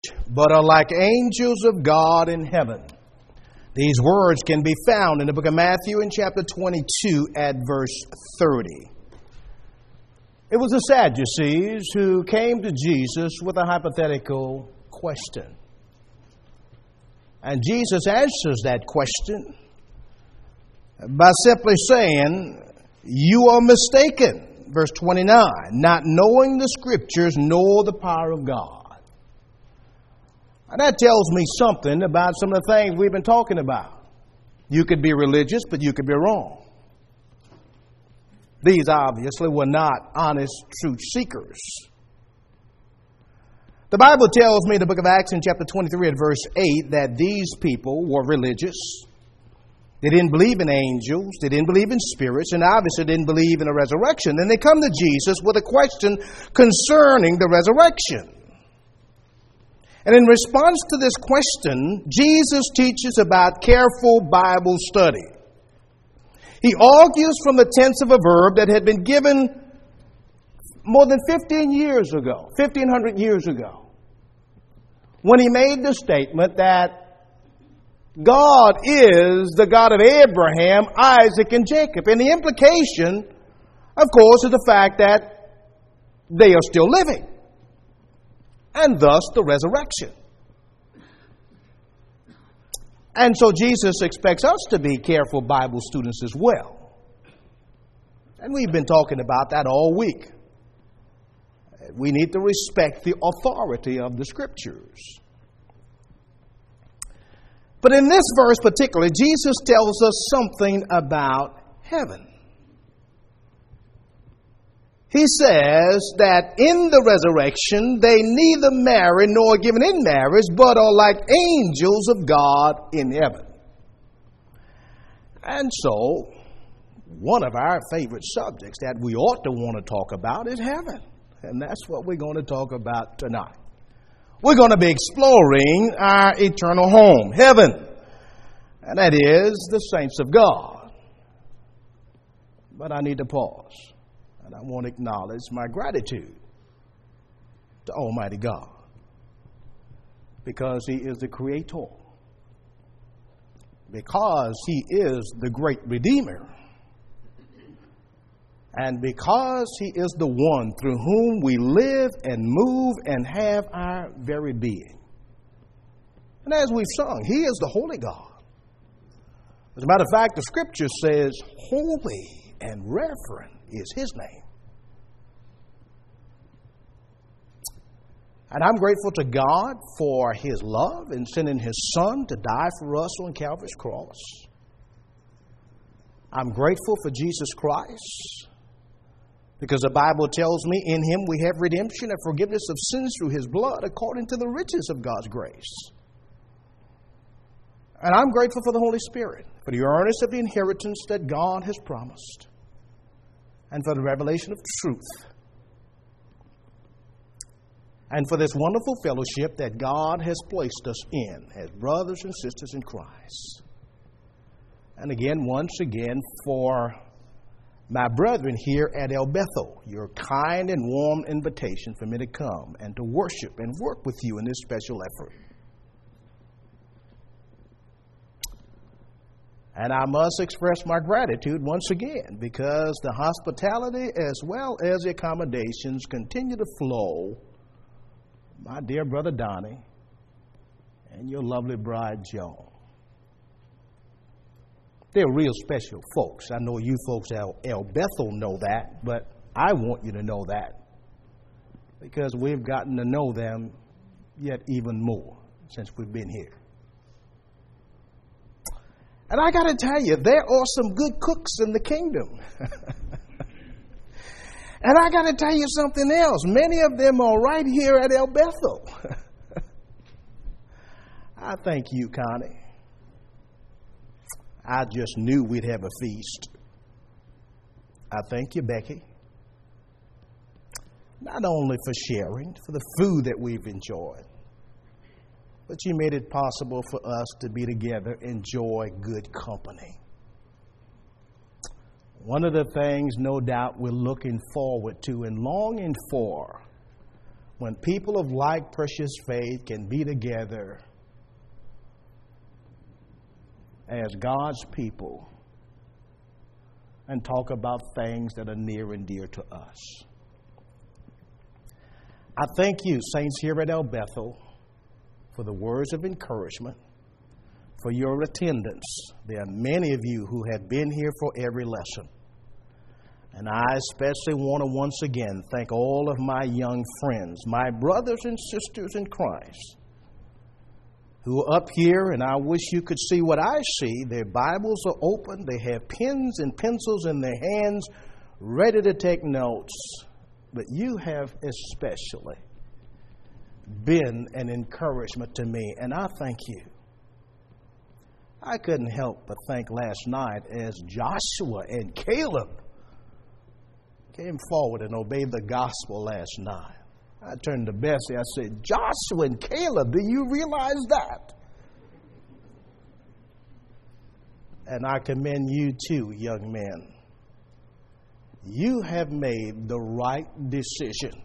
but are like angels of God in heaven. These words can be found in the book of Matthew in chapter 22 at verse 30. It was the Sadducees who came to Jesus with a hypothetical question. And Jesus answers that question by simply saying, "You are mistaken." Verse 29, "not knowing the Scriptures nor the power of God." And that tells me something about some of the things we've been talking about. You could be religious, but you could be wrong. These obviously were not honest truth seekers. The Bible tells me in the book of Acts in chapter 23 at verse 8 that these people were religious. They didn't believe in angels. They didn't believe in spirits, and obviously didn't believe in a resurrection. And they come to Jesus with a question concerning the resurrection. And in response to this question, Jesus teaches about careful Bible study. He argues from the tense of a verb that had been given more than 1,500 years ago, when he made the statement that God is the God of Abraham, Isaac, and Jacob. And the implication, of course, is the fact that they are still living, and thus the resurrection. And so Jesus expects us to be careful Bible students as well. And we've been talking about that all week. We need to respect the authority of the Scriptures. But in this verse particularly, Jesus tells us something about heaven. He says that in the resurrection, they neither marry nor are given in marriage, but are like angels of God in heaven. And so, one of our favorite subjects that we ought to want to talk about is heaven. And that's what we're going to talk about tonight. We're going to be exploring our eternal home, heaven. And that is the saints of God. But I need to pause. And I want to acknowledge my gratitude to Almighty God, because He is the Creator, because He is the great Redeemer, and because He is the one through whom we live and move and have our very being. And as we've sung, He is the Holy God. As a matter of fact, the Scripture says, holy and reverend is His name. And I'm grateful to God for His love in sending His Son to die for us on Calvary's cross. I'm grateful for Jesus Christ, because the Bible tells me in Him we have redemption and forgiveness of sins through His blood according to the riches of God's grace. And I'm grateful for the Holy Spirit, for the earnest of the inheritance that God has promised, and for the revelation of truth, and for this wonderful fellowship that God has placed us in as brothers and sisters in Christ. And again, once again, for my brethren here at El Bethel, your kind and warm invitation for me to come and to worship and work with you in this special effort. And I must express my gratitude once again, because the hospitality as well as the accommodations continue to flow. My dear brother Donnie and your lovely bride Joan. They're real special folks. I know you folks at El Bethel know that, but I want you to know that, because we've gotten to know them yet even more since we've been here. And I got to tell you, there are some good cooks in the kingdom. And I got to tell you something else. Many of them are right here at El Bethel. I thank you, Connie. I just knew we'd have a feast. I thank you, Becky. Not only for sharing, for the food that we've enjoyed, but you made it possible for us to be together, enjoy good company. One of the things, no doubt, we're looking forward to and longing for when people of like precious faith can be together as God's people and talk about things that are near and dear to us. I thank you, saints here at El Bethel, for the words of encouragement, for your attendance. There are many of you who have been here for every lesson. And I especially want to once again thank all of my young friends, my brothers and sisters in Christ, who are up here, and I wish you could see what I see. Their Bibles are open. They have pens and pencils in their hands, ready to take notes. But you have especially been an encouragement to me, and I thank you. I couldn't help but think last night as Joshua and Caleb came forward and obeyed the gospel last night. I turned to Bessie. I said, Joshua and Caleb, do you realize that? And I commend you too, young men. You have made the right decision.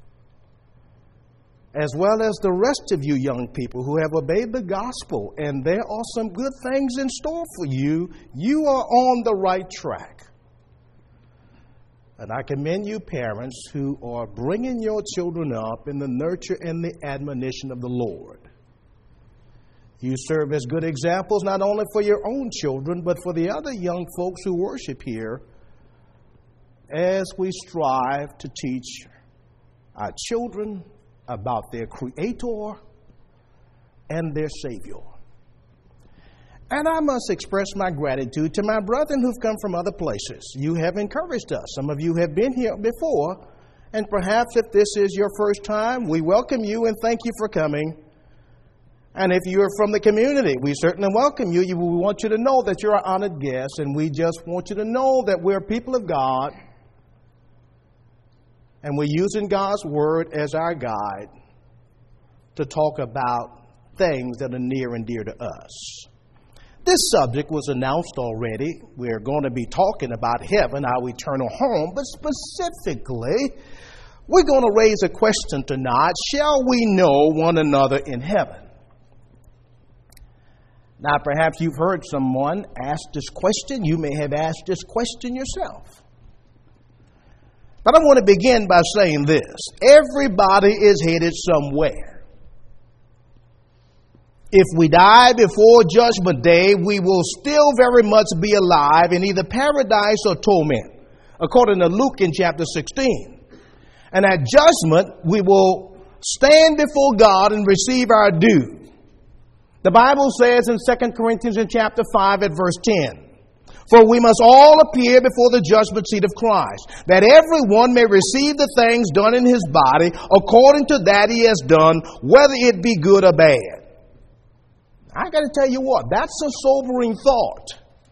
As well as the rest of you young people who have obeyed the gospel. And there are some good things in store for you. You are on the right track. And I commend you parents who are bringing your children up in the nurture and the admonition of the Lord. You serve as good examples not only for your own children, but for the other young folks who worship here as we strive to teach our children about their Creator and their Savior. And I must express my gratitude to my brethren who've come from other places. You have encouraged us. Some of you have been here before, and perhaps if this is your first time, we welcome you and thank you for coming. And if you're from the community, we certainly welcome you. We want you to know that you're our honored guest, and we just want you to know that we're people of God, and we're using God's Word as our guide to talk about things that are near and dear to us. This subject was announced already. We're going to be talking about heaven, our eternal home, but specifically, we're going to raise a question tonight. Shall we know one another in heaven? Now, perhaps you've heard someone ask this question. You may have asked this question yourself. But I want to begin by saying this. Everybody is headed somewhere. If we die before Judgment Day, we will still very much be alive in either paradise or torment, according to Luke in chapter 16. And at judgment, we will stand before God and receive our due. The Bible says in 2 Corinthians in chapter 5 at verse 10, for we must all appear before the judgment seat of Christ, that everyone may receive the things done in his body according to that he has done, whether it be good or bad. I got to tell you what, that's a sobering thought.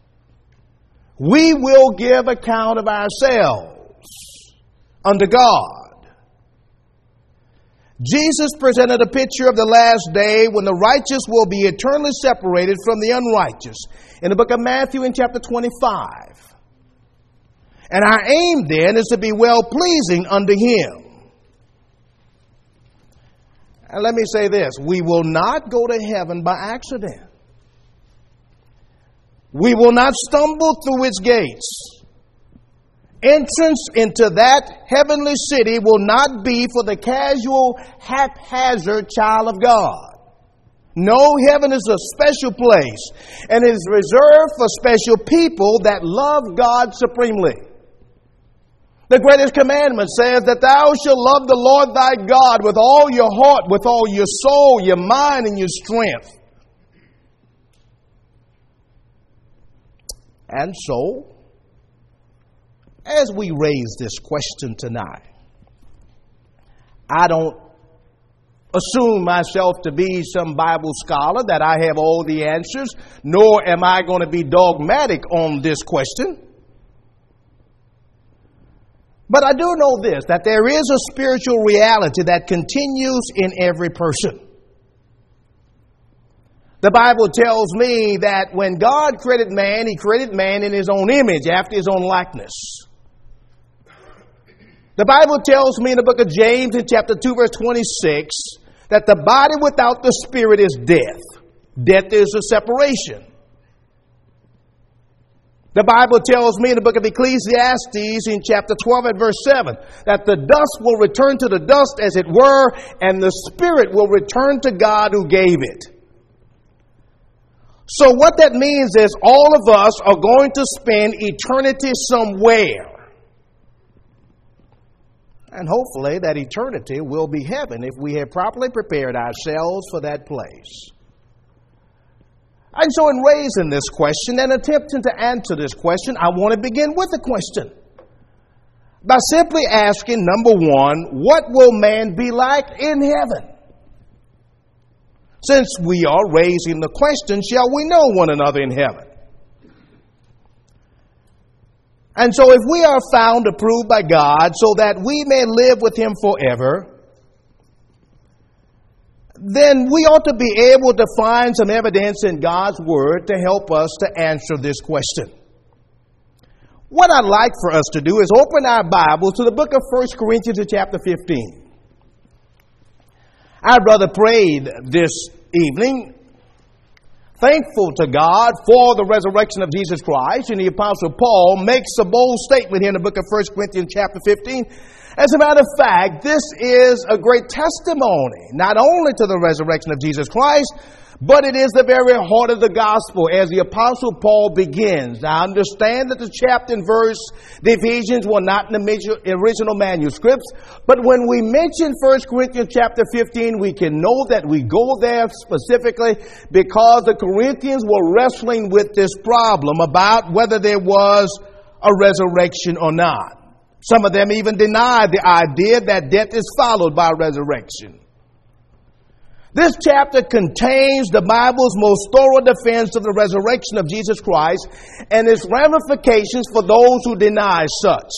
We will give account of ourselves unto God. Jesus presented a picture of the last day when the righteous will be eternally separated from the unrighteous in the book of Matthew in chapter 25. And our aim then is to be well-pleasing unto Him. And let me say this, we will not go to heaven by accident. We will not stumble through its gates. Entrance into that heavenly city will not be for the casual, haphazard child of God. No, heaven is a special place, and it is reserved for special people that love God supremely. The greatest commandment says that thou shalt love the Lord thy God with all your heart, with all your soul, your mind, and your strength. And so, as we raise this question tonight, I don't assume myself to be some Bible scholar, that I have all the answers, nor am I going to be dogmatic on this question. But I do know this, that there is a spiritual reality that continues in every person. The Bible tells me that when God created man, He created man in His own image, after His own likeness. The Bible tells me in the book of James in chapter 2 verse 26 that the body without the spirit is death. Death is a separation. The Bible tells me in the book of Ecclesiastes in chapter 12 and verse 7 that the dust will return to the dust as it were, and the spirit will return to God who gave it. So what that means is all of us are going to spend eternity somewhere. And hopefully that eternity will be heaven if we have properly prepared ourselves for that place. And so in raising this question and attempting to answer this question, I want to begin with a question. By simply asking, number one, what will man be like in heaven? Since we are raising the question, shall we know one another in heaven? And so if we are found approved by God so that we may live with Him forever, then we ought to be able to find some evidence in God's Word to help us to answer this question. What I'd like for us to do is open our Bibles to the book of 1 Corinthians chapter 15. Our brother prayed this evening, thankful to God for the resurrection of Jesus Christ, and the Apostle Paul makes a bold statement here in the book of 1 Corinthians chapter 15. As a matter of fact, this is a great testimony, not only to the resurrection of Jesus Christ, but it is the very heart of the gospel as the Apostle Paul begins. Now, understand that the chapter and verse, the Ephesians were not in the original manuscripts, but when we mention 1 Corinthians chapter 15, we can know that we go there specifically because the Corinthians were wrestling with this problem about whether there was a resurrection or not. Some of them even denied the idea that death is followed by resurrection. This chapter contains the Bible's most thorough defense of the resurrection of Jesus Christ and its ramifications for those who deny such.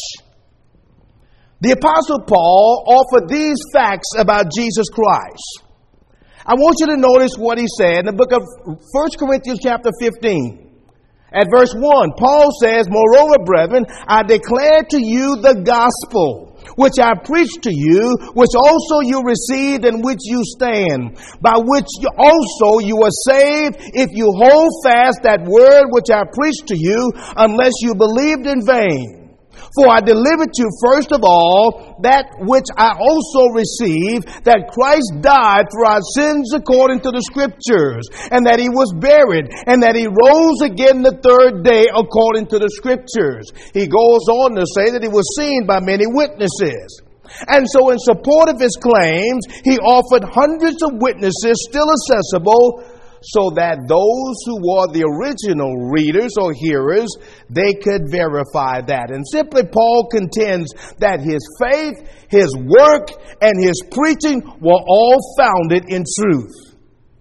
The Apostle Paul offered these facts about Jesus Christ. I want you to notice what he said in the book of 1 Corinthians chapter 15. At verse 1, Paul says, "Moreover, brethren, I declare to you the gospel, which I preached to you, which also you received, and which you stand, by which also you are saved, if you hold fast that word which I preached to you, unless you believed in vain. For I delivered to you first of all that which I also received, that Christ died for our sins according to the Scriptures, and that He was buried, and that He rose again the third day according to the Scriptures." He goes on to say that He was seen by many witnesses. And so in support of his claims, he offered hundreds of witnesses still accessible, so that those who were the original readers or hearers, they could verify that. And simply Paul contends that his faith, his work, and his preaching were all founded in truth.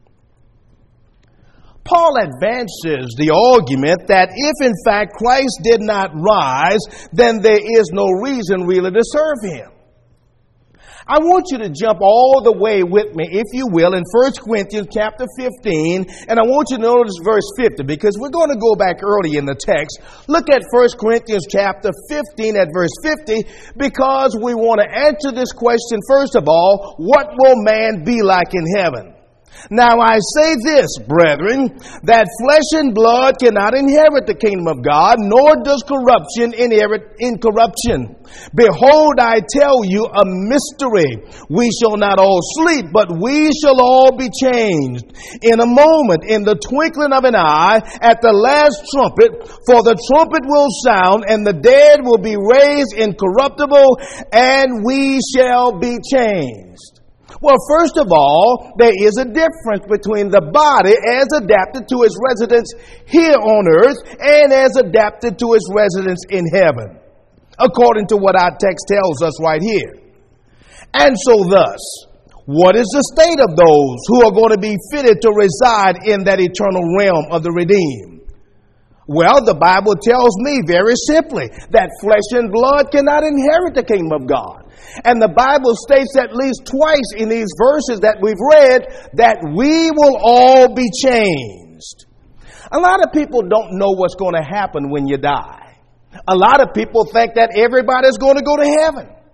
Paul advances the argument that if in fact Christ did not rise, then there is no reason really to serve Him. I want you to jump all the way with me, if you will, in 1 Corinthians chapter 15, and I want you to notice verse 50, because we're going to go back early in the text. Look at 1 Corinthians chapter 15 at verse 50, because we want to answer this question, first of all, what will man be like in heaven? Now I say this, brethren, that flesh and blood cannot inherit the kingdom of God, nor does corruption inherit incorruption. Behold, I tell you a mystery. We shall not all sleep, but we shall all be changed. In a moment, in the twinkling of an eye, at the last trumpet, for the trumpet will sound, and the dead will be raised incorruptible, and we shall be changed. Well, first of all, there is a difference between the body as adapted to its residence here on earth and as adapted to its residence in heaven, according to what our text tells us right here. And so thus, what is the state of those who are going to be fitted to reside in that eternal realm of the redeemed? Well, the Bible tells me very simply that flesh and blood cannot inherit the kingdom of God. And the Bible states at least twice in these verses that we've read that we will all be changed. A lot of people don't know what's going to happen when you die. A lot of people think that everybody's going to go to heaven.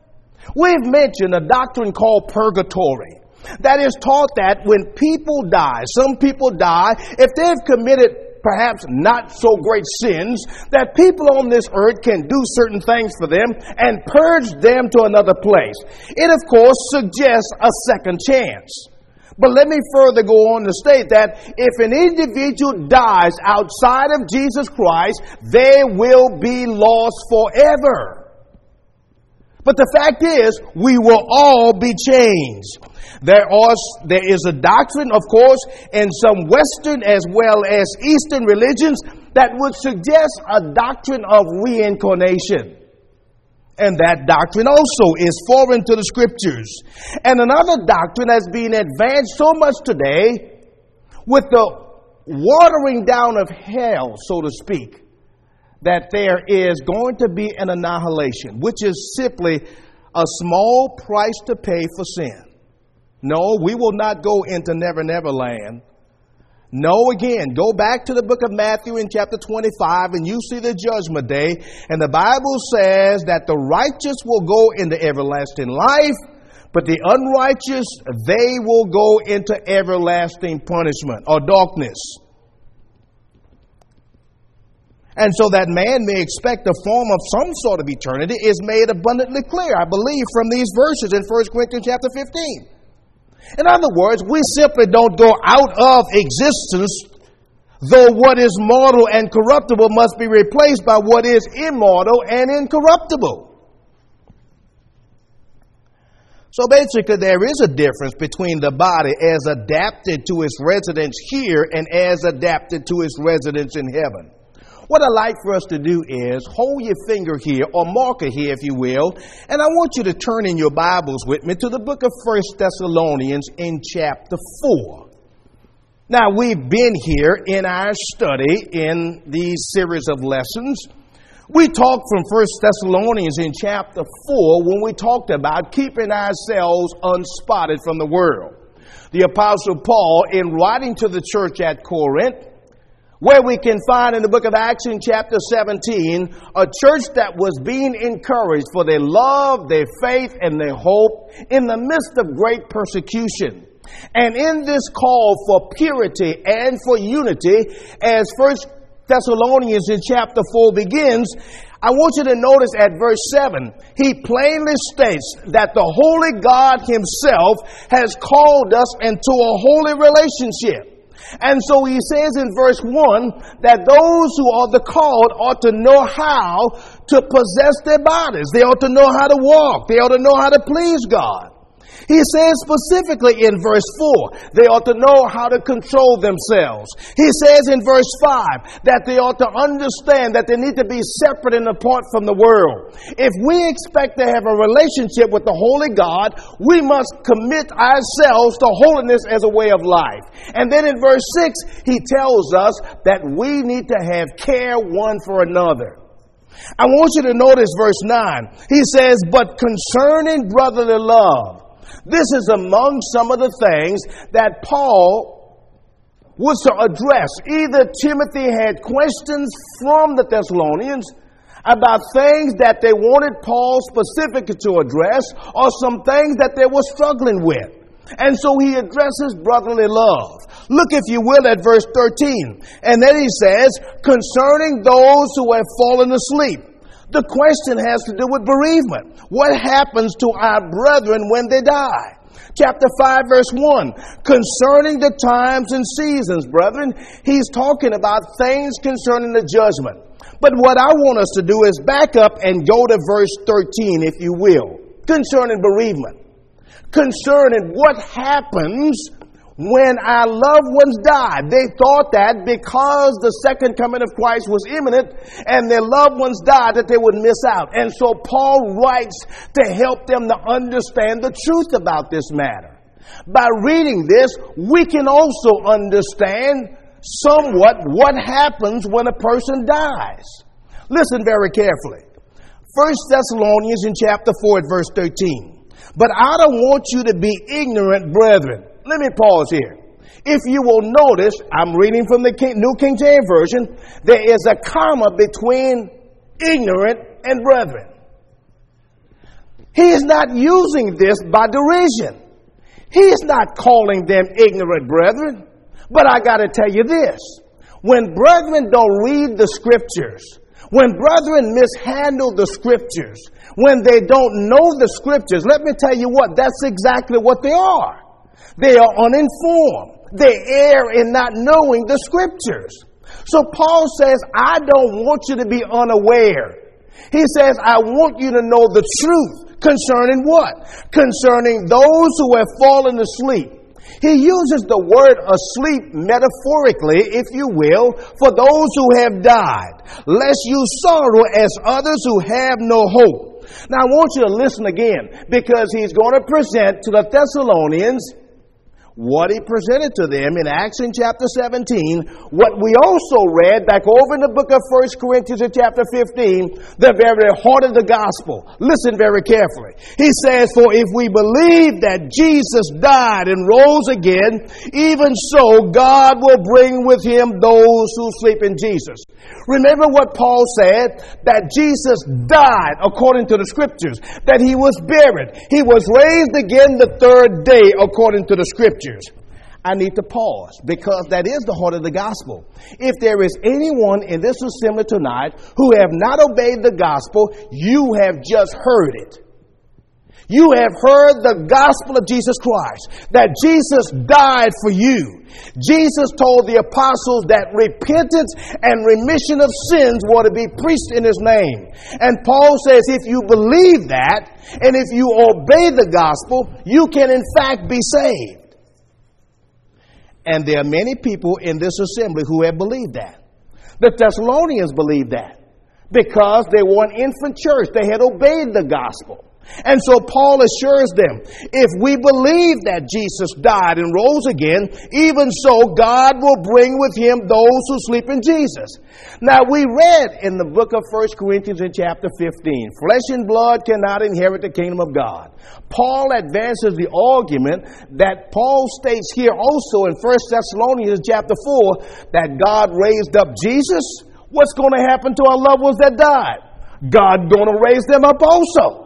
We've mentioned a doctrine called purgatory. That is taught that when people die, some people die, if they've committed perhaps not so great sins, that people on this earth can do certain things for them and purge them to another place. It, of course, suggests a second chance. But let me further go on to state that if an individual dies outside of Jesus Christ, they will be lost forever. But the fact is, we will all be changed. There is a doctrine, of course, in some Western as well as Eastern religions that would suggest a doctrine of reincarnation. And that doctrine also is foreign to the Scriptures. And another doctrine has been advanced so much today with the watering down of hell, so to speak, that there is going to be an annihilation, which is simply a small price to pay for sin. No, we will not go into Never Never Land. No, again, go back to the book of Matthew in chapter 25 and you see the judgment day. And the Bible says that the righteous will go into everlasting life, but the unrighteous, they will go into everlasting punishment or darkness. And so that man may expect a form of some sort of eternity is made abundantly clear, I believe, from these verses in 1 Corinthians chapter 15. In other words, we simply don't go out of existence, though what is mortal and corruptible must be replaced by what is immortal and incorruptible. So basically, there is a difference between the body as adapted to its residence here and as adapted to its residence in heaven. What I'd like for us to do is hold your finger here, or marker here, if you will, and I want you to turn in your Bibles with me to the book of 1 Thessalonians in chapter 4. Now, we've been here in our study in these series of lessons. We talked from 1 Thessalonians in chapter 4 when we talked about keeping ourselves unspotted from the world. The Apostle Paul, in writing to the church at Corinth, where we can find in the book of Acts in chapter 17, a church that was being encouraged for their love, their faith, and their hope in the midst of great persecution. And in this call for purity and for unity, as 1 Thessalonians in chapter 4 begins, I want you to notice at verse 7, he plainly states that the Holy God Himself has called us into a holy relationship. And so he says in verse 1 that those who are the called ought to know how to possess their bodies. They ought to know how to walk. They ought to know how to please God. He says specifically in verse 4, they ought to know how to control themselves. He says in verse 5 that they ought to understand that they need to be separate and apart from the world. If we expect to have a relationship with the Holy God, we must commit ourselves to holiness as a way of life. And then in verse 6, he tells us that we need to have care one for another. I want you to notice verse 9. He says, but concerning brotherly love, this is among some of the things that Paul was to address. Either Timothy had questions from the Thessalonians about things that they wanted Paul specifically to address, or some things that they were struggling with. And so he addresses brotherly love. Look, if you will, at verse 13. And then he says, concerning those who have fallen asleep. The question has to do with bereavement. What happens to our brethren when they die? Chapter 5, verse 1. Concerning the times and seasons, brethren, he's talking about things concerning the judgment. But what I want us to do is back up and go to verse 13, if you will, concerning bereavement. Concerning what happens when our loved ones died. They thought that because the second coming of Christ was imminent and their loved ones died, that they would miss out. And so Paul writes to help them to understand the truth about this matter. By reading this, we can also understand somewhat what happens when a person dies. Listen very carefully. 1 Thessalonians in chapter 4 at verse 13. But I don't want you to be ignorant, brethren. Let me pause here. If you will notice, I'm reading from the New King James Version, there is a comma between ignorant and brethren. He is not using this by derision. He is not calling them ignorant brethren. But I got to tell you this. When brethren don't read the scriptures, when brethren mishandle the scriptures, when they don't know the scriptures, let me tell you what, that's exactly what they are. They are uninformed. They err in not knowing the scriptures. So Paul says, I don't want you to be unaware. He says, I want you to know the truth concerning what? Concerning those who have fallen asleep. He uses the word asleep metaphorically, if you will, for those who have died, lest you sorrow as others who have no hope. Now I want you to listen again, because he's going to present to the Thessalonians what he presented to them in Acts in chapter 17, what we also read back over in the book of 1 Corinthians in chapter 15, the very heart of the gospel. Listen very carefully. He says, for if we believe that Jesus died and rose again, even so God will bring with him those who sleep in Jesus. Remember what Paul said, that Jesus died according to the scriptures, that he was buried. He was raised again the third day according to the scriptures. I need to pause, because that is the heart of the gospel. If there is anyone in this assembly tonight who have not obeyed the gospel, you have just heard it. You have heard the gospel of Jesus Christ, that Jesus died for you. Jesus told the apostles that repentance and remission of sins were to be preached in his name. And Paul says if you believe that, and if you obey the gospel, you can in fact be saved. And there are many people in this assembly who have believed that. The Thessalonians believed that because they were an infant church. They had obeyed the gospel. And so Paul assures them, if we believe that Jesus died and rose again, even so God will bring with him those who sleep in Jesus. Now we read in the book of 1 Corinthians in chapter 15, flesh and blood cannot inherit the kingdom of God. Paul advances the argument that Paul states here also in 1 Thessalonians chapter 4, that God raised up Jesus. What's going to happen to our loved ones that died? God's going to raise them up also.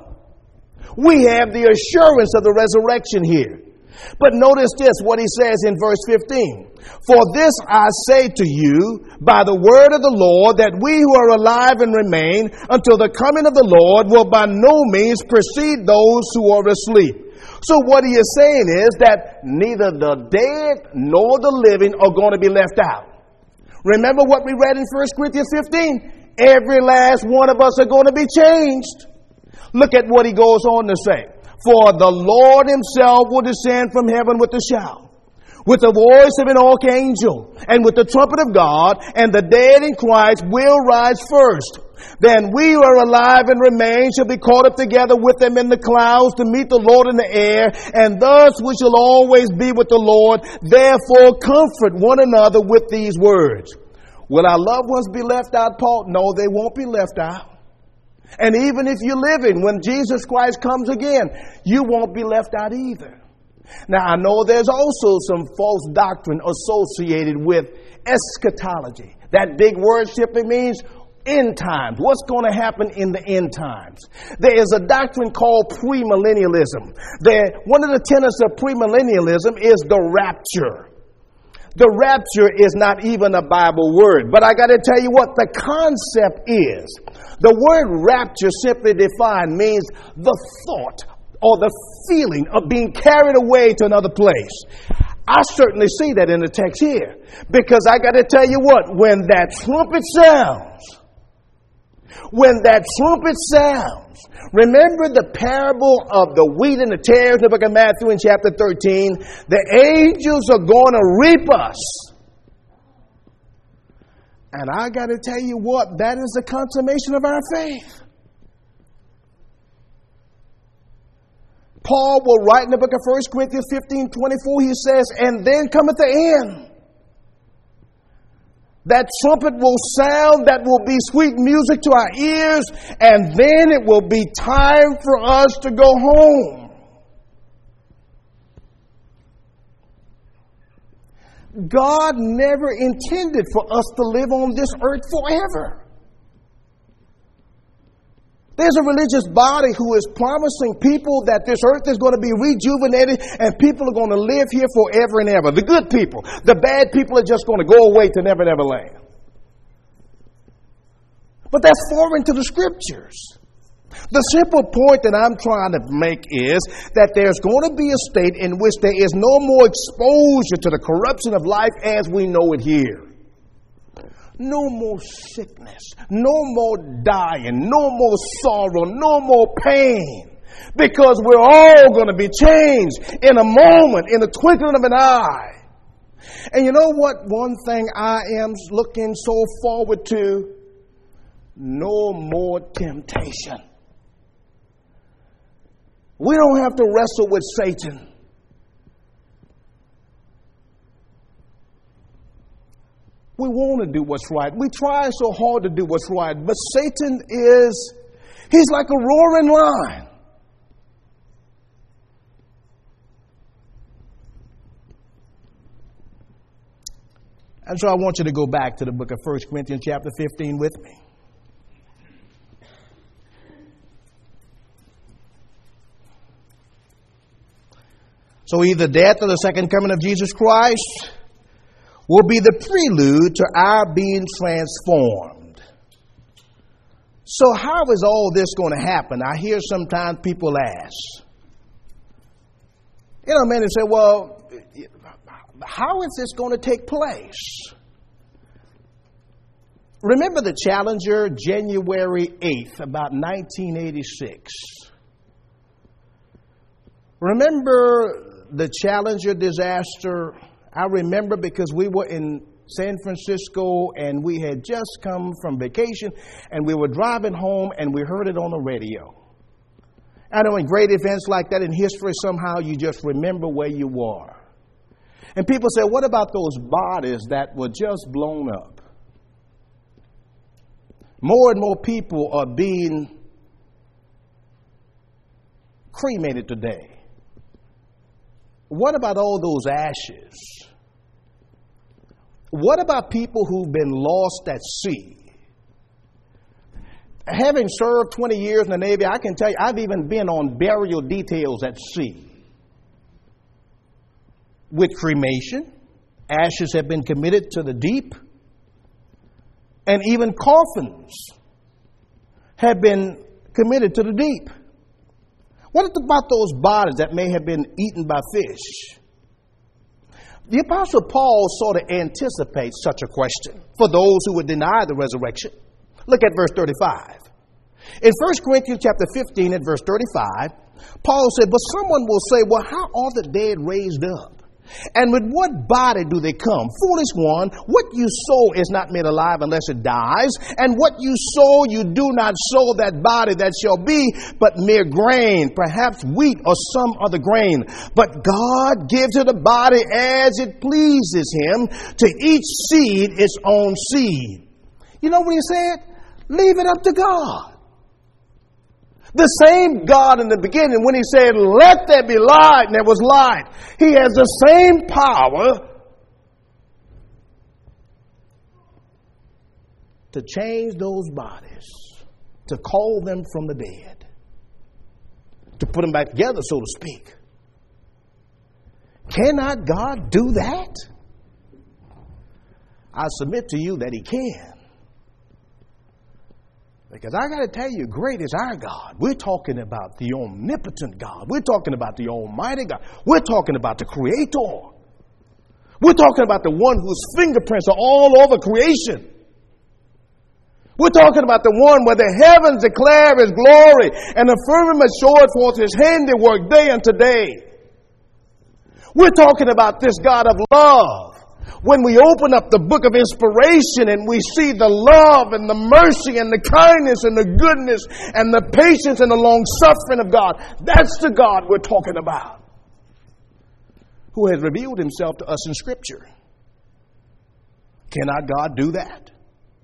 We have the assurance of the resurrection here. But notice this, what he says in verse 15. For this I say to you by the word of the Lord, that we who are alive and remain until the coming of the Lord will by no means precede those who are asleep. So what he is saying is that neither the dead nor the living are going to be left out. Remember what we read in 1 Corinthians 15? Every last one of us are going to be changed. Look at what he goes on to say. For the Lord himself will descend from heaven with a shout, with the voice of an archangel, and with the trumpet of God, and the dead in Christ will rise first. Then we who are alive and remain shall be caught up together with them in the clouds to meet the Lord in the air, and thus we shall always be with the Lord. Therefore comfort one another with these words. Will our loved ones be left out, Paul? No, they won't be left out. And even if you're living, when Jesus Christ comes again, you won't be left out either. Now, I know there's also some false doctrine associated with eschatology. That big word simply means end times. What's going to happen in the end times? There is a doctrine called premillennialism. One of the tenets of premillennialism is the rapture. The rapture is not even a Bible word. But I got to tell you what the concept is. The word rapture, simply defined, means the thought or the feeling of being carried away to another place. I certainly see that in the text here. Because I got to tell you what, when that trumpet sounds, remember the parable of the wheat and the tares in the book of Matthew in chapter 13? The angels are going to reap us. And I got to tell you what, that is the consummation of our faith. Paul will write in the book of 1 Corinthians 15:24, he says, and then cometh the end. That trumpet will sound, that will be sweet music to our ears, and then it will be time for us to go home. God never intended for us to live on this earth forever. There's a religious body who is promising people that this earth is going to be rejuvenated and people are going to live here forever and ever. The good people. The bad people are just going to go away to never, never land. But that's foreign to the scriptures. The simple point that I'm trying to make is that there's going to be a state in which there is no more exposure to the corruption of life as we know it here. No more sickness, no more dying, no more sorrow, no more pain. Because we're all going to be changed in a moment, in the twinkling of an eye. And you know what? One thing I am looking so forward to, no more temptation. We don't have to wrestle with Satan. We want to do what's right. We try so hard to do what's right. But Satan he's like a roaring lion. And so I want you to go back to the book of 1 Corinthians chapter 15 with me. So either death or the second coming of Jesus Christ will be the prelude to our being transformed. So how is all this going to happen? I hear sometimes people ask. Man, they say, well, how is this going to take place? Remember the Challenger, January 8th, about 1986. Remember the Challenger disaster? I remember because we were in San Francisco and we had just come from vacation and we were driving home and we heard it on the radio. I know in great events like that in history, somehow you just remember where you were. And people say, what about those bodies that were just blown up? More and more people are being cremated today. What about all those ashes? What about people who've been lost at sea? Having served 20 years in the Navy, I can tell you, I've even been on burial details at sea. With cremation, ashes have been committed to the deep, and even coffins have been committed to the deep. What about those bodies that may have been eaten by fish? The Apostle Paul sort of anticipates such a question for those who would deny the resurrection. Look at verse 35. In 1 Corinthians chapter 15 and verse 35, Paul said, but someone will say, well, how are the dead raised up? And with what body do they come? Foolish one, what you sow is not made alive unless it dies. And what you sow, you do not sow that body that shall be, but mere grain, perhaps wheat or some other grain. But God gives it a body as it pleases him, to each seed its own seed. You know what he said? Leave it up to God. The same God in the beginning, when he said, let there be light, and there was light, he has the same power to change those bodies, to call them from the dead, to put them back together, so to speak. Cannot God do that? I submit to you that he can. Because I got to tell you, great is our God. We're talking about the omnipotent God. We're talking about the almighty God. We're talking about the creator. We're talking about the one whose fingerprints are all over creation. We're talking about the one where the heavens declare his glory and the firmament showeth forth his handiwork day unto day. We're talking about this God of love. When we open up the book of inspiration and we see the love and the mercy and the kindness and the goodness and the patience and the long suffering of God, that's the God we're talking about, who has revealed himself to us in Scripture. Cannot God do that?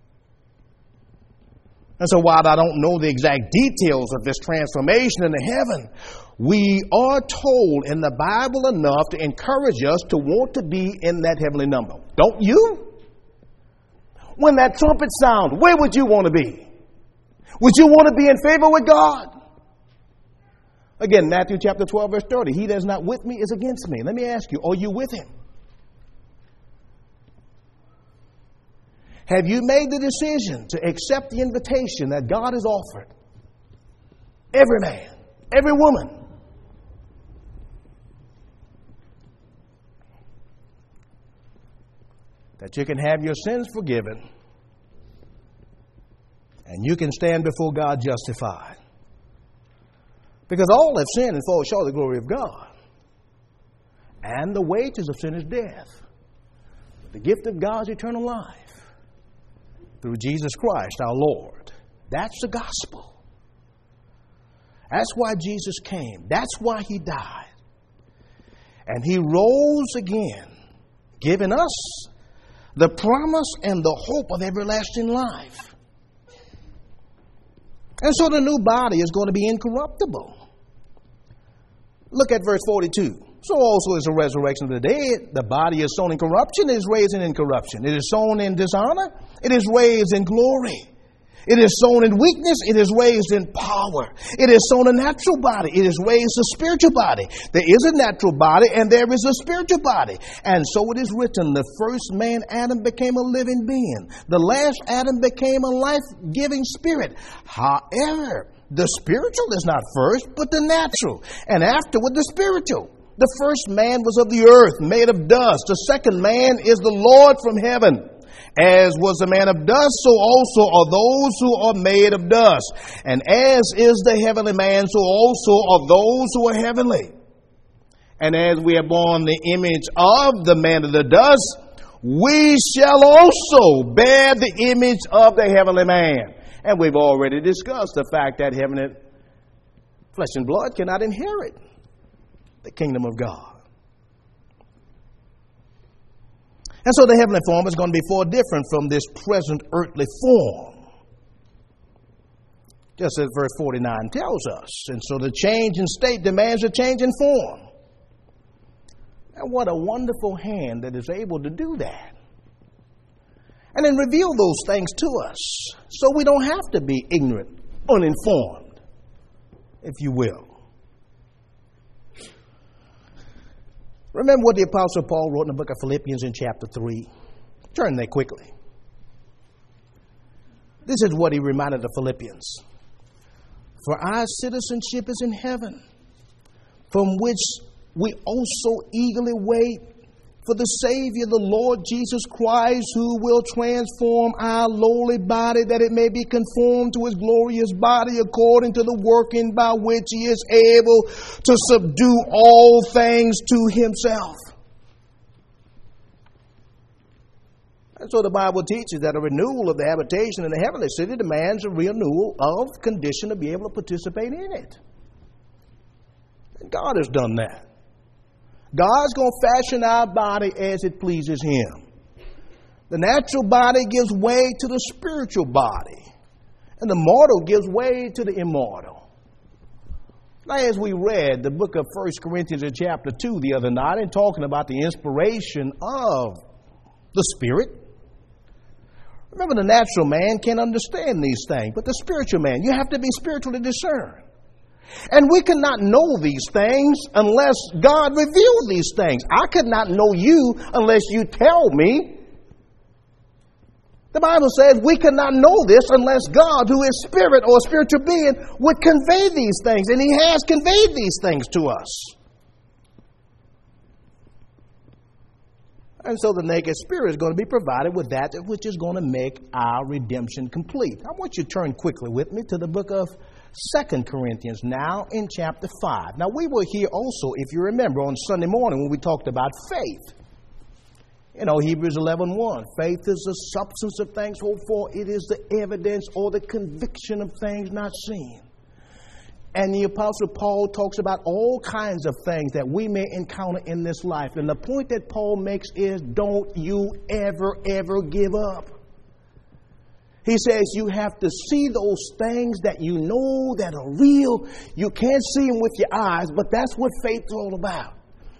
And so while I don't know the exact details of this transformation into heaven, we are told in the Bible enough to encourage us to want to be in that heavenly number. Don't you? When that trumpet sounds, where would you want to be? Would you want to be in favor with God? Again, Matthew chapter 12, verse 30. He that is not with me is against me. Let me ask you, are you with him? Have you made the decision to accept the invitation that God has offered? Every man, every woman. That you can have your sins forgiven and you can stand before God justified. Because all have sinned and fall short of the glory of God. And the wages of sin is death. But the gift of God is eternal life through Jesus Christ our Lord. That's the gospel. That's why Jesus came. That's why he died. And he rose again, giving us the promise and the hope of everlasting life. And so the new body is going to be incorruptible. Look at verse 42. So also is the resurrection of the dead. The body is sown in corruption, it is raised in incorruption. It is sown in dishonor, it is raised in glory. It is sown in weakness, it is raised in power. It is sown a natural body, it is raised a spiritual body. There is a natural body and there is a spiritual body. And so it is written, the first man, Adam, became a living being. The last Adam became a life-giving spirit. However, the spiritual is not first, but the natural. And afterward, the spiritual. The first man was of the earth, made of dust. The second man is the Lord from heaven. As was the man of dust, so also are those who are made of dust. And as is the heavenly man, so also are those who are heavenly. And as we have borne the image of the man of the dust, we shall also bear the image of the heavenly man. And we've already discussed the fact that heavenly flesh and blood cannot inherit the kingdom of God. And so the heavenly form is going to be far different from this present earthly form. Just as verse 49 tells us. And so the change in state demands a change in form. And what a wonderful hand that is able to do that. And then reveal those things to us. So we don't have to be ignorant, uninformed, if you will. Remember what the Apostle Paul wrote in the book of Philippians in chapter 3. Turn there quickly. This is what he reminded the Philippians. For our citizenship is in heaven, from which we also eagerly wait for the Savior, the Lord Jesus Christ, who will transform our lowly body that it may be conformed to his glorious body according to the working by which he is able to subdue all things to himself. And so the Bible teaches that a renewal of the habitation in the heavenly city demands a renewal of condition to be able to participate in it. And God has done that. God's going to fashion our body as it pleases him. The natural body gives way to the spiritual body, and the mortal gives way to the immortal. Now, as we read the book of 1 Corinthians in chapter 2 the other night, and talking about the inspiration of the Spirit, remember the natural man can't understand these things, but the spiritual man, you have to be spiritually discerned. And we cannot know these things unless God reveals these things. I could not know you unless you tell me. The Bible says we cannot know this unless God, who is spirit or a spiritual being, would convey these things. And he has conveyed these things to us. And so the naked spirit is going to be provided with that which is going to make our redemption complete. I want you to turn quickly with me to the book of 2 Corinthians, now in chapter 5. Now, we were here also, if you remember, on Sunday morning when we talked about faith. You know, Hebrews 11:1. Faith is the substance of things hoped for. It is the evidence or the conviction of things not seen. And the Apostle Paul talks about all kinds of things that we may encounter in this life. And the point that Paul makes is, don't you ever give up. He says you have to see those things that you know that are real. You can't see them with your eyes, but that's what faith is all about.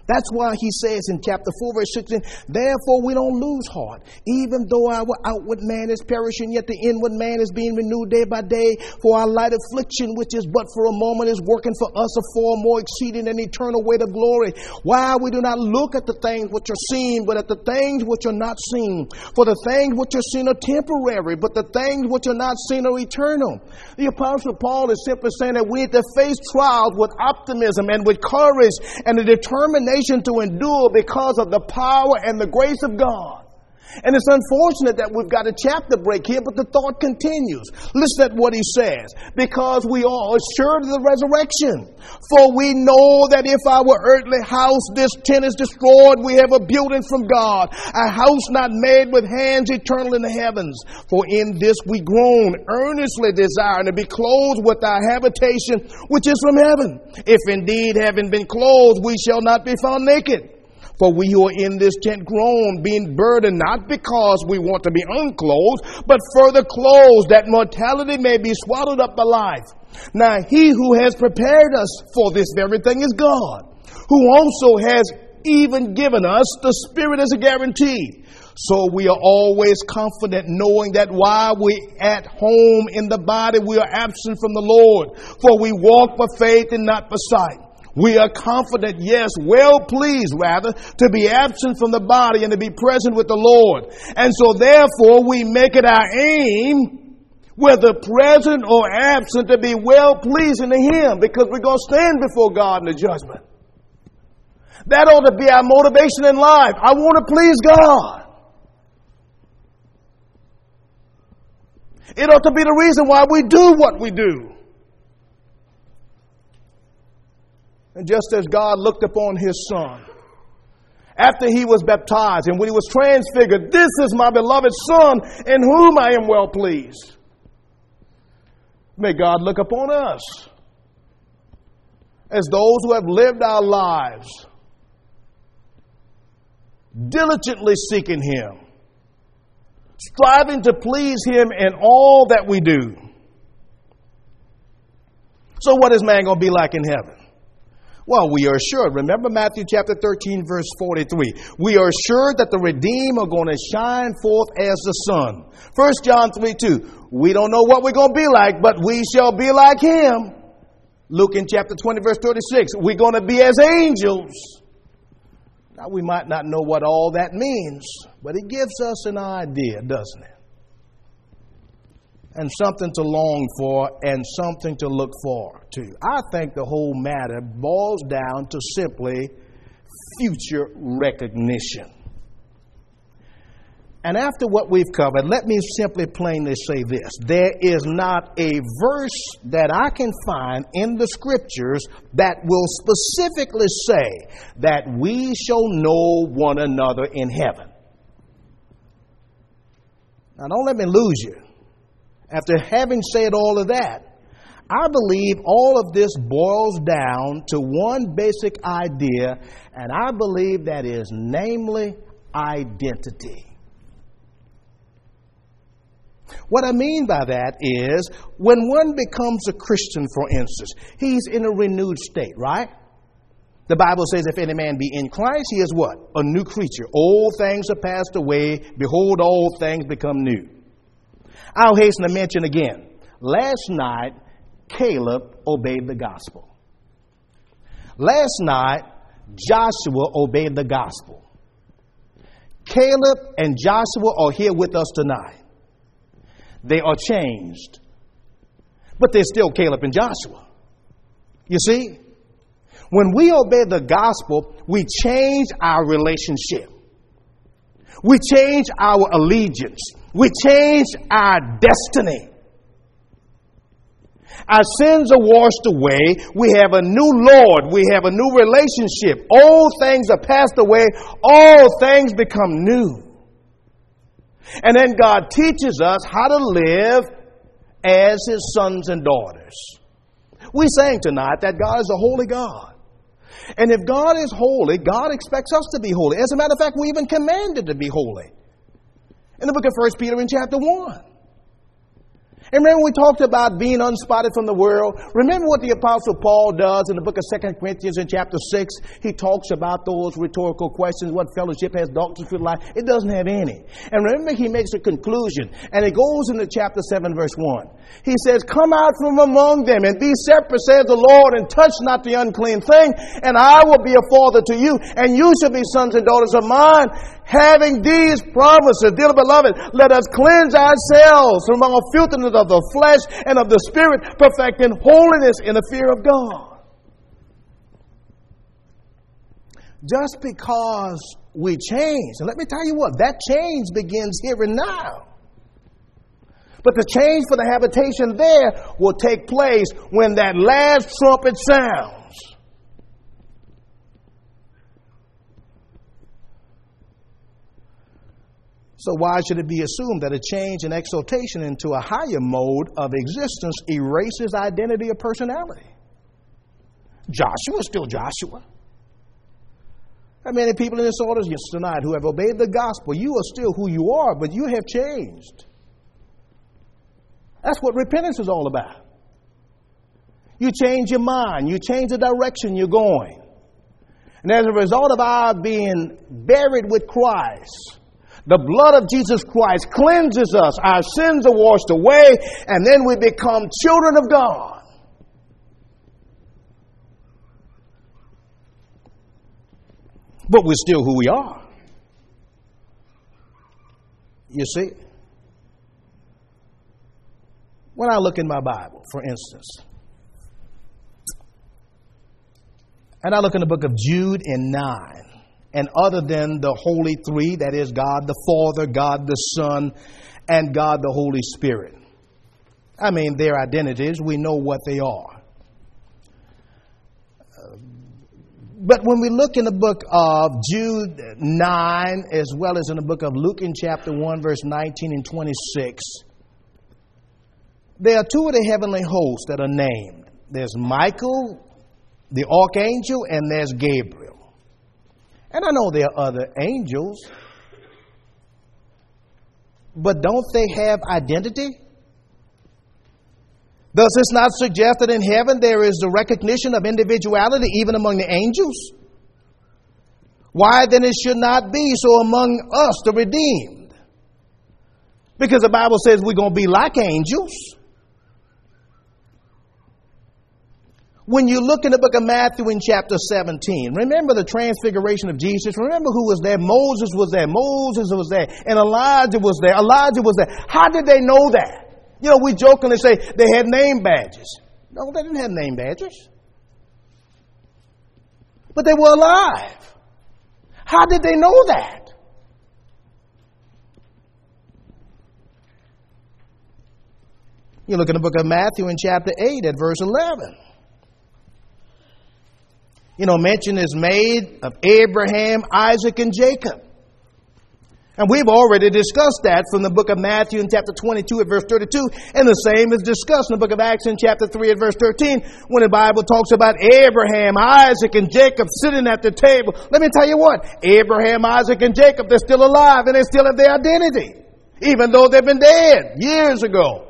That's why he says in chapter 4, verse 16, therefore we don't lose heart. Even though our outward man is perishing, yet the inward man is being renewed day by day. For our light affliction, which is but for a moment, is working for us a far more exceeding and eternal weight of glory. Why we do not look at the things which are seen, but at the things which are not seen. For the things which are seen are temporary, but the things which are not seen are eternal. The Apostle Paul is simply saying that we need to face trials with optimism and with courage and a determination to endure because of the power and the grace of God. And it's unfortunate that we've got a chapter break here, but the thought continues. Listen at what he says. Because we are assured of the resurrection. For we know that if our earthly house, this tent, is destroyed, we have a building from God, a house not made with hands, eternal in the heavens. For in this we groan, earnestly desiring to be clothed with our habitation, which is from heaven. If indeed, having been clothed, we shall not be found naked. For we who are in this tent groan, being burdened, not because we want to be unclothed, but further clothed, that mortality may be swallowed up by life. Now he who has prepared us for this very thing is God, who also has even given us the Spirit as a guarantee. So we are always confident, knowing that while we at home in the body, we are absent from the Lord. For we walk by faith and not by sight. We are confident, yes, well pleased rather, to be absent from the body and to be present with the Lord. And so therefore we make it our aim, whether present or absent, to be well pleasing to Him, because we're going to stand before God in the judgment. That ought to be our motivation in life. I want to please God. It ought to be the reason why we do what we do. And just as God looked upon His Son after He was baptized and when He was transfigured, this is my beloved Son in whom I am well pleased. May God look upon us as those who have lived our lives diligently seeking Him, striving to please Him in all that we do. So what is man going to be like in heaven? Well, we are assured. Remember Matthew chapter 13, verse 43. We are assured that the redeemed are going to shine forth as the sun. 1 John 3:2. We don't know what we're going to be like, but we shall be like Him. Luke in chapter 20, verse 36. We're going to be as angels. Now, we might not know what all that means, but it gives us an idea, doesn't it? And something to long for and something to look forward to. I think the whole matter boils down to simply future recognition. And after what we've covered, let me simply plainly say this. There is not a verse that I can find in the Scriptures that will specifically say that we shall know one another in heaven. Now, don't let me lose you. After having said all of that, I believe all of this boils down to one basic idea, and I believe that is namely identity. What I mean by that is when one becomes a Christian, for instance, he's in a renewed state, right? The Bible says if any man be in Christ, he is what? A new creature. Old things are passed away. Behold, all things become new. I'll hasten to mention again. Last night, Caleb obeyed the gospel. Last night, Joshua obeyed the gospel. Caleb and Joshua are here with us tonight. They are changed. But they're still Caleb and Joshua. You see? When we obey the gospel, we change our relationship. We change our allegiance. We change our destiny. Our sins are washed away. We have a new Lord. We have a new relationship. Old things are passed away. All things become new. And then God teaches us how to live as His sons and daughters. We sang tonight that God is a holy God. And if God is holy, God expects us to be holy. As a matter of fact, we even commanded to be holy. In the book of 1 Peter in chapter 1. And remember we talked about being unspotted from the world. Remember what the Apostle Paul does in the book of 2 Corinthians in chapter 6? He talks about those rhetorical questions. What fellowship has darkness with light? It doesn't have any. And remember he makes a conclusion. And it goes into chapter 7 verse 1. He says, come out from among them and be separate, says the Lord, and touch not the unclean thing. And I will be a father to you, and you shall be sons and daughters of mine. Having these promises, dear beloved, let us cleanse ourselves from all filthiness of the flesh and of the spirit, perfecting holiness in the fear of God. Just because we change, and let me tell you what, that change begins here and now. But the change for the habitation there will take place when that last trumpet sounds. So why should it be assumed that a change in exaltation into a higher mode of existence erases identity or personality? Joshua's still Joshua. How many people in this audience tonight who have obeyed the gospel, you are still who you are, but you have changed. That's what repentance is all about. You change your mind. You change the direction you're going. And as a result of our being buried with Christ, the blood of Jesus Christ cleanses us. Our sins are washed away, and then we become children of God. But we're still who we are. You see? When I look in my Bible, for instance, and I look in the book of Jude in 9, and other than the Holy Three, that is God the Father, God the Son, and God the Holy Spirit. I mean, their identities, we know what they are. But when we look in the book of Jude 9, as well as in the book of Luke in chapter 1, verse 19 and 26, there are two of the heavenly hosts that are named. There's Michael, the archangel, and there's Gabriel. And I know there are other angels, but don't they have identity? Does this not suggest that in heaven there is the recognition of individuality even among the angels? Why then it should not be so among us, the redeemed? Because the Bible says we're going to be like angels. When you look in the book of Matthew in chapter 17, remember the transfiguration of Jesus. Remember who was there. Moses was there. Moses was there. And Elijah was there. Elijah was there. How did they know that? You know, we jokingly say they had name badges. No, they didn't have name badges. But they were alive. How did they know that? You look in the book of Matthew in chapter 8 at verse 11. You know, mention is made of Abraham, Isaac, and Jacob. And we've already discussed that from the book of Matthew in chapter 22 at verse 32. And the same is discussed in the book of Acts in chapter 3 at verse 13, when the Bible talks about Abraham, Isaac, and Jacob sitting at the table. Let me tell you what, Abraham, Isaac, and Jacob, they're still alive and they still have their identity, even though they've been dead years ago.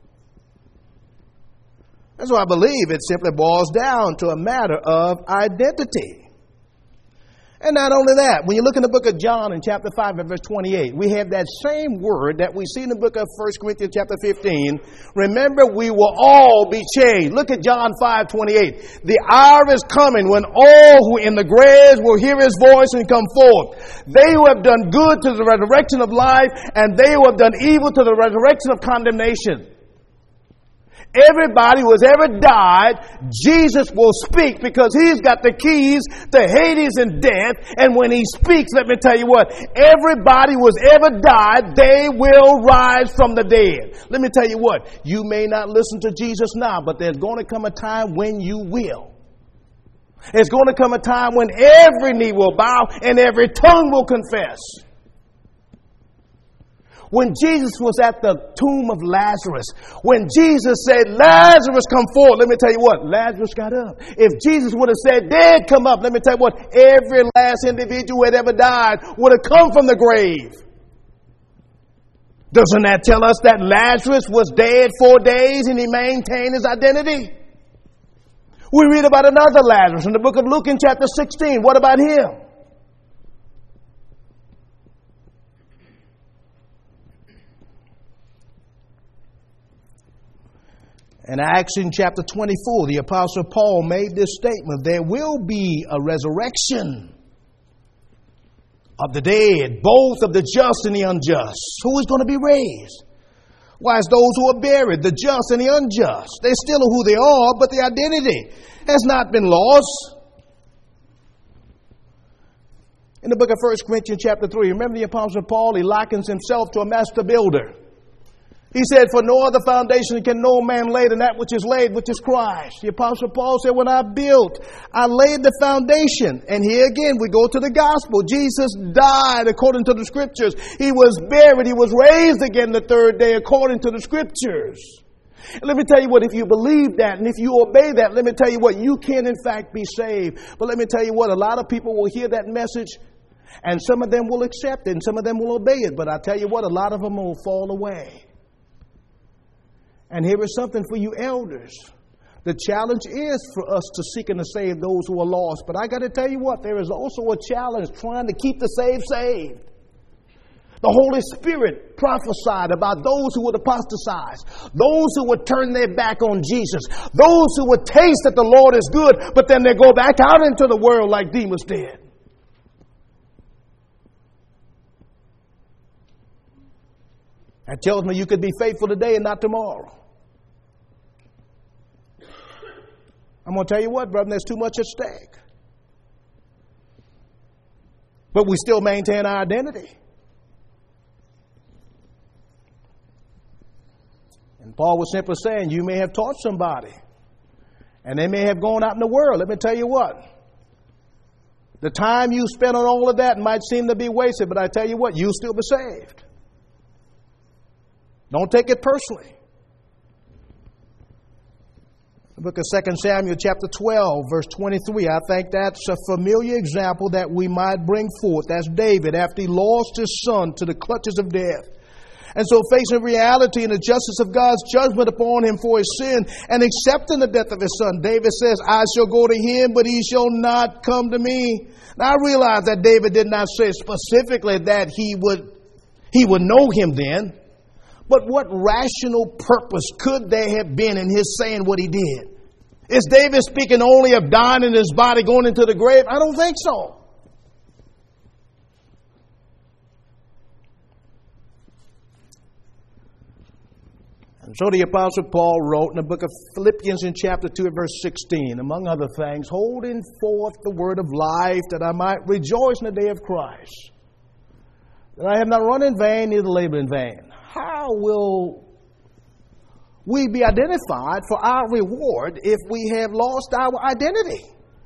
That's why I believe it simply boils down to a matter of identity. And not only that, when you look in the book of John in chapter 5 and verse 28, we have that same word that we see in the book of 1 Corinthians chapter 15. Remember, we will all be changed. Look at John 5:28. The hour is coming when all who in the graves will hear his voice and come forth. They who have done good to the resurrection of life, and they who have done evil to the resurrection of condemnation. Everybody who has ever died, Jesus will speak because he's got the keys to Hades and death. And when he speaks, let me tell you what, everybody who has ever died, they will rise from the dead. Let me tell you what, you may not listen to Jesus now, but there's going to come a time when you will. There's going to come a time when every knee will bow and every tongue will confess. When Jesus was at the tomb of Lazarus, when Jesus said, Lazarus, come forth, let me tell you what, Lazarus got up. If Jesus would have said, dead, come up, let me tell you what, every last individual who had ever died would have come from the grave. Doesn't that tell us that Lazarus was dead 4 days and he maintained his identity? We read about another Lazarus in the book of Luke in chapter 16. What about him? In Acts in chapter 24, the Apostle Paul made this statement: there will be a resurrection of the dead, both of the just and the unjust. Who is going to be raised? Why, it's those who are buried, the just and the unjust. They still are who they are, but the identity has not been lost. In the book of 1 Corinthians chapter 3, remember the Apostle Paul, he likens himself to a master builder. He said, for no other foundation can no man lay than that which is laid, which is Christ. The Apostle Paul said, when I built, I laid the foundation. And here again, we go to the gospel. Jesus died according to the scriptures. He was buried. He was raised again the third day according to the scriptures. And let me tell you what, if you believe that and if you obey that, let me tell you what, you can in fact be saved. But let me tell you what, a lot of people will hear that message and some of them will accept it and some of them will obey it. But I tell you what, a lot of them will fall away. And here is something for you elders. The challenge is for us to seek and to save those who are lost. But I got to tell you what, there is also a challenge trying to keep the saved. The Holy Spirit prophesied about those who would apostatize, those who would turn their back on Jesus, those who would taste that the Lord is good, but then they go back out into the world like Demas did. That tells me you could be faithful today and not tomorrow. I'm going to tell you what, brother, there's too much at stake. But we still maintain our identity. And Paul was simply saying, you may have taught somebody, and they may have gone out in the world. Let me tell you what, the time you spent on all of that might seem to be wasted, but I tell you what, you'll still be saved. Don't take it personally. The book of 2 Samuel chapter 12, verse 23, I think that's a familiar example that we might bring forth. That's David after he lost his son to the clutches of death. And so facing reality and the justice of God's judgment upon him for his sin and accepting the death of his son, David says, I shall go to him, but he shall not come to me. Now I realize that David did not say specifically that he would know him then. But what rational purpose could there have been in his saying what he did? Is David speaking only of dying in his body, going into the grave? I don't think so. And so the Apostle Paul wrote in the book of Philippians in chapter 2 verse 16, among other things, holding forth the word of life, that I might rejoice in the day of Christ, that I have not run in vain, neither labor in vain. How will we be identified for our reward if we have lost our identity?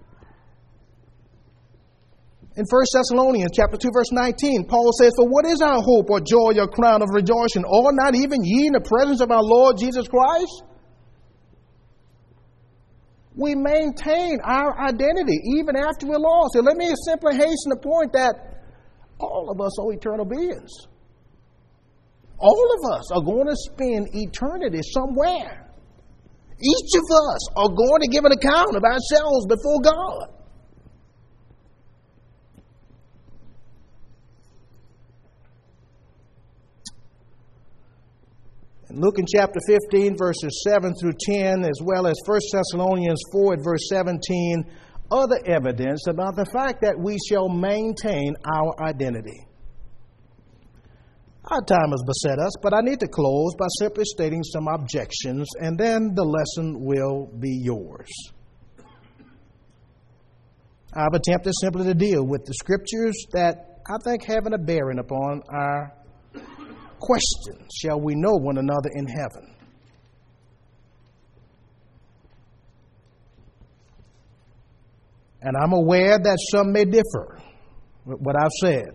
In 1 Thessalonians chapter 2 verse 19, Paul says, for what is our hope or joy or crown of rejoicing? Or not even ye in the presence of our Lord Jesus Christ? We maintain our identity even after we're lost. And let me simply hasten the point that all of us are eternal beings. All of us are going to spend eternity somewhere. Each of us are going to give an account of ourselves before God. In Luke in chapter 15, verses 7 through 10, as well as 1 Thessalonians 4 at verse 17, other evidence about the fact that we shall maintain our identity. Our time has beset us, but I need to close by simply stating some objections, and then the lesson will be yours. I've attempted simply to deal with the scriptures that I think have a bearing upon our question, shall we know one another in heaven? And I'm aware that some may differ with what I've said.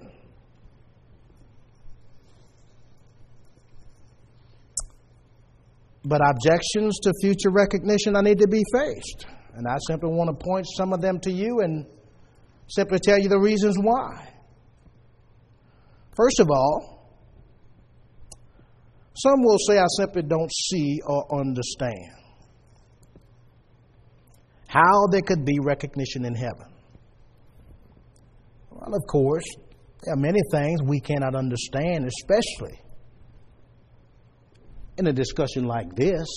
But objections to future recognition I need to be faced. And I simply want to point some of them to you and simply tell you the reasons why. First of all, Some will say, I simply don't see or understand how there could be recognition in heaven. Well, of course, there are many things we cannot understand, especially in a discussion like this.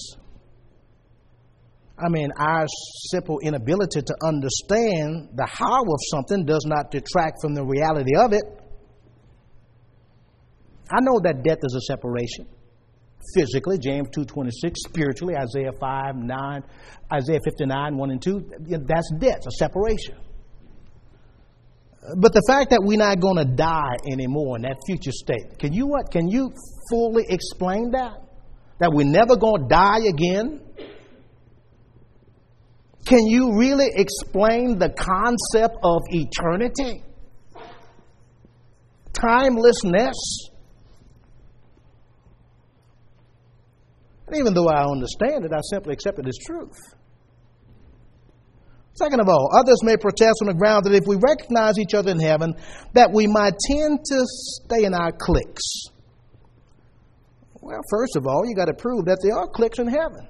I mean, our simple inability to understand the how of something does not detract from the reality of it. I know that death is a separation. Physically, James 2:26, spiritually, Isaiah 5:9, Isaiah 59, 1 and 2, that's death, a separation. But the fact that we're not going to die anymore in that future state, can you fully explain that? That we're never going to die again? Can you really explain the concept of eternity? Timelessness? And even though I understand it, I simply accept it as truth. Second of all, others may protest on the ground that if we recognize each other in heaven, that we might tend to stay in our cliques. Well, first of all, you got to prove that there are cliques in heaven.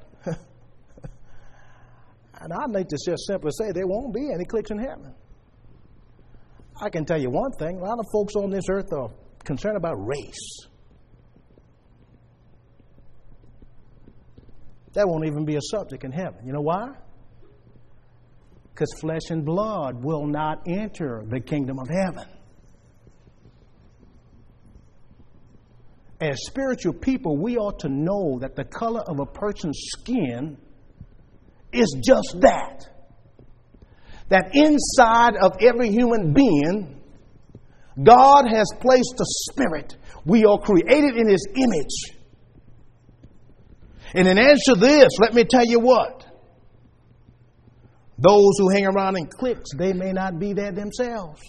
And I'd like to just simply say there won't be any cliques in heaven. I can tell you one thing, a lot of folks on this earth are concerned about race. That won't even be a subject in heaven. You know why? Because flesh and blood will not enter the kingdom of heaven. As spiritual people, we ought to know that the color of a person's skin is just that. That inside of every human being, God has placed a spirit. We are created in His image. And in answer to this, let me tell you what. Those who hang around in cliques, they may not be there themselves.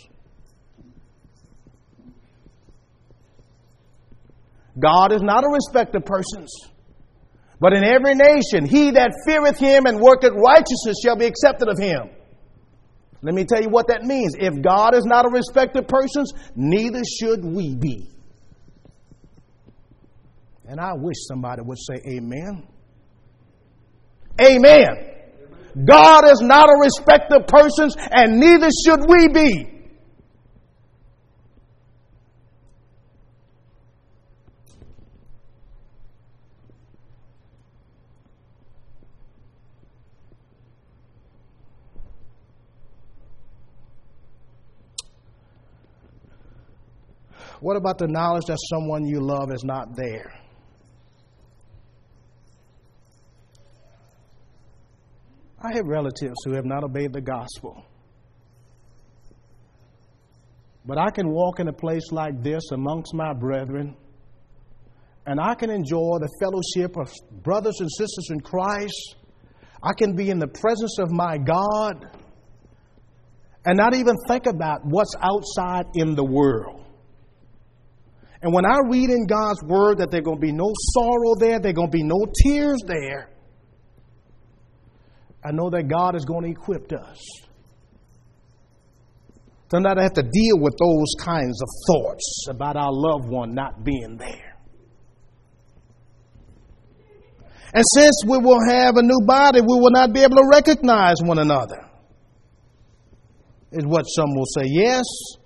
God is not a respecter of persons. But in every nation, he that feareth Him and worketh righteousness shall be accepted of Him. Let me tell you what that means. If God is not a respecter of persons, neither should we be. And I wish somebody would say amen. Amen. God is not a respecter of persons, and neither should we be. What about the knowledge that someone you love is not there? I have relatives who have not obeyed the gospel. But I can walk in a place like this amongst my brethren, and I can enjoy the fellowship of brothers and sisters in Christ. I can be in the presence of my God and not even think about what's outside in the world. And when I read in God's Word that there's going to be no sorrow there, there's going to be no tears there, I know that God is going to equip us to not have to deal with those kinds of thoughts about our loved one not being there. And since we will have a new body, we will not be able to recognize one another, is what some will say. Yes,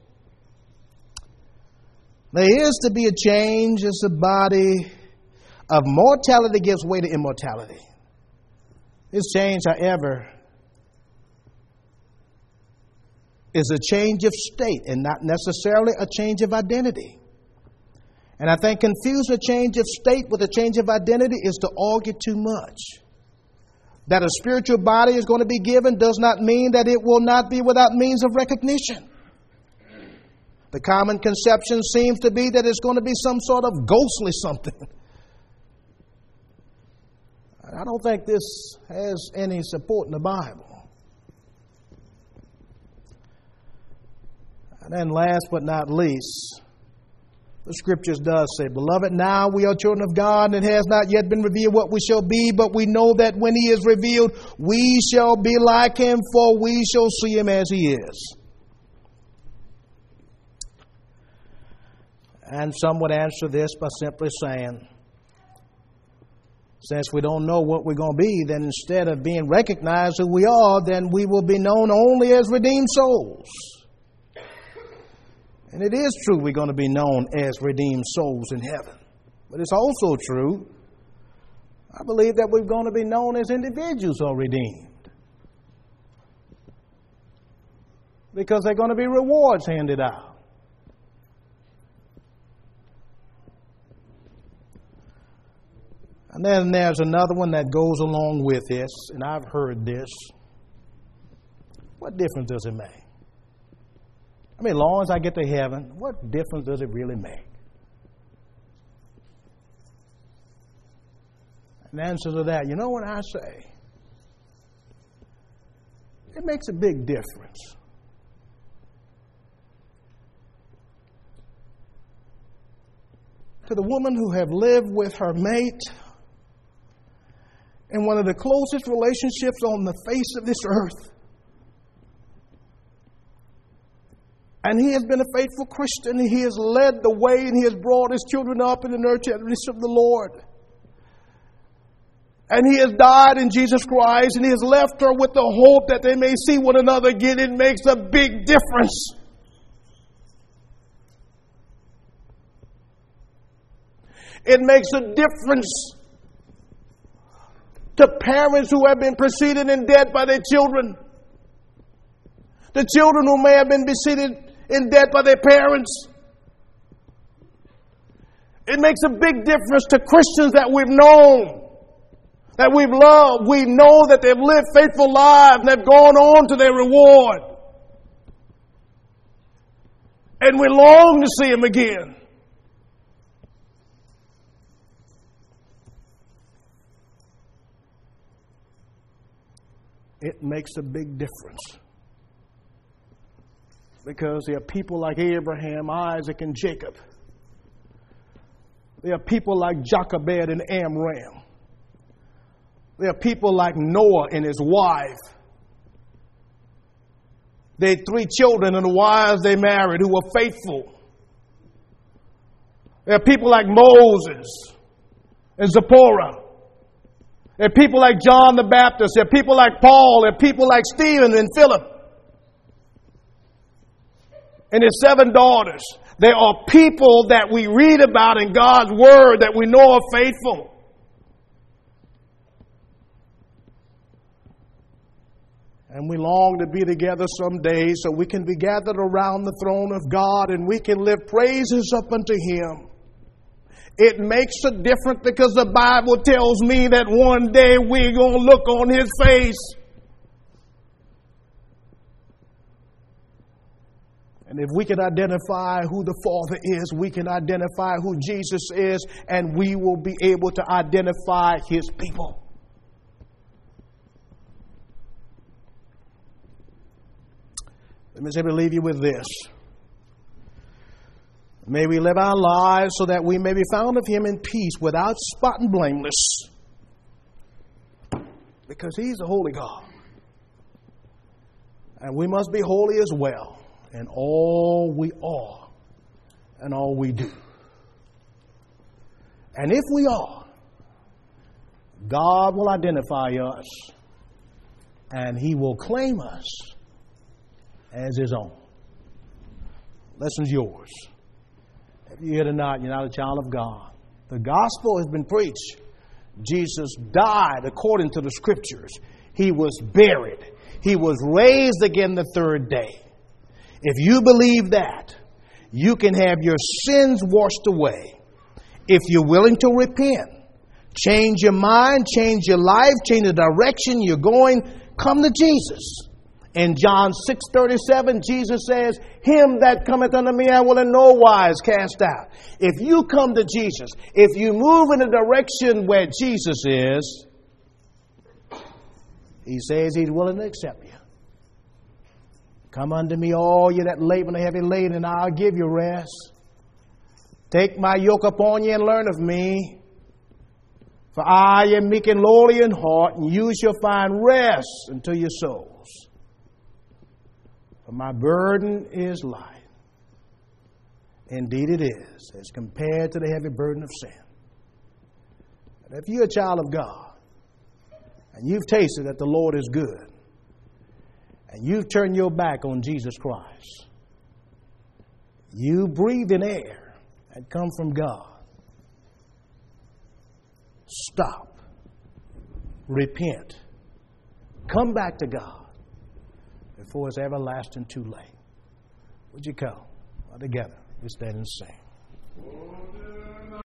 there is to be a change as the body of mortality gives way to immortality. This change, however, is a change of state and not necessarily a change of identity. And I think confusing a change of state with a change of identity is to argue too much. That a spiritual body is going to be given does not mean that it will not be without means of recognition. The common conception seems to be that it's going to be some sort of ghostly something. I don't think this has any support in the Bible. And then last but not least, the Scriptures does say, Beloved, now we are children of God, and it has not yet been revealed what we shall be, but we know that when He is revealed, we shall be like Him, for we shall see Him as He is. And some would answer this by simply saying, Since we don't know what we're going to be, then instead of being recognized who we are, then we will be known only as redeemed souls. And it is true we're going to be known as redeemed souls in heaven. But it's also true, I believe, that we're going to be known as individuals who are redeemed. Because there are going to be rewards handed out. And then there's another one that goes along with this, and I've heard this. What difference does it make? I mean, as long as I get to heaven, what difference does it really make? And the answer to that, you know what I say? It makes a big difference. To the woman who have lived with her mate in one of the closest relationships on the face of this earth. And he has been a faithful Christian. He has led the way and he has brought his children up in the nurturance of the Lord. And he has died in Jesus Christ and he has left her with the hope that they may see one another again. It makes a big difference. It makes a difference to parents who have been preceded in death by their children. The children who may have been preceded in death by their parents. It makes a big difference to Christians that we've known, that we've loved. We know that they've lived faithful lives and have gone on to their reward. And we long to see them again. It makes a big difference. Because there are people like Abraham, Isaac, and Jacob. There are people like Jochebed and Amram. There are people like Noah and his wife. They had 3 children and the wives they married who were faithful. There are people like Moses and Zipporah. There are people like John the Baptist. There are people like Paul. There are people like Stephen and Philip. And his 7 daughters. There are people that we read about in God's Word that we know are faithful. And we long to be together someday so we can be gathered around the throne of God and we can lift praises up unto Him. It makes a difference because the Bible tells me that one day we're going to look on His face. And if we can identify who the Father is, we can identify who Jesus is, and we will be able to identify His people. Let me simply leave you with this. May we live our lives so that we may be found of Him in peace, without spot and blameless. Because He's a holy God. And we must be holy as well in all we are and all we do. And if we are, God will identify us and He will claim us as His own. Lesson's yours. If you're here tonight, you're not a child of God. The gospel has been preached. Jesus died according to the Scriptures. He was buried. He was raised again the 3rd day. If you believe that, you can have your sins washed away. If you're willing to repent, change your mind, change your life, change the direction you're going, come to Jesus. In John 6:37, Jesus says, "Him that cometh unto me I will in no wise cast out." If you come to Jesus, if you move in the direction where Jesus is, He says He's willing to accept you. Come unto me, all you that labor and are heavy laden, and I'll give you rest. Take my yoke upon you and learn of me. For I am meek and lowly in heart, and you shall find rest unto your souls. For my burden is light. Indeed it is, as compared to the heavy burden of sin. And if you're a child of God and you've tasted that the Lord is good and you've turned your back on Jesus Christ, you breathe in air that come from God. Stop. Repent. Come back to God before it's everlasting too late. Would you come? Together, we stand and sing.